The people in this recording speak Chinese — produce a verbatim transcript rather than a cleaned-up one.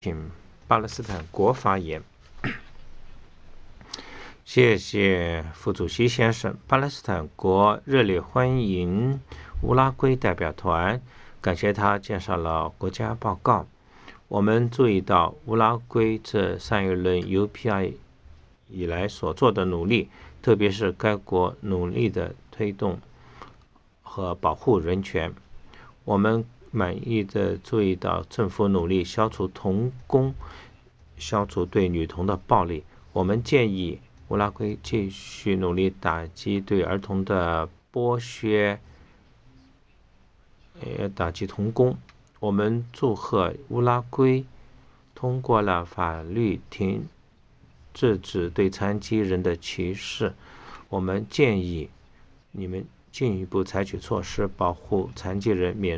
请巴勒斯坦国发言。谢谢副主席先生。巴勒斯坦国热烈欢迎乌拉圭代表团，感谢他介绍了国家报告。我们注意到乌拉圭自上一轮 U P I 以来所做的努力，特别是该国努力的推动和保护人权。我们满意的注意到政府努力消除童工，消除对女童的暴力。我们建议乌拉圭继续努力打击对儿童的剥削，呃，打击童工。我们祝贺乌拉圭通过了法律停制止对残疾人的歧视。我们建议你们进一步采取措施，保护残疾人免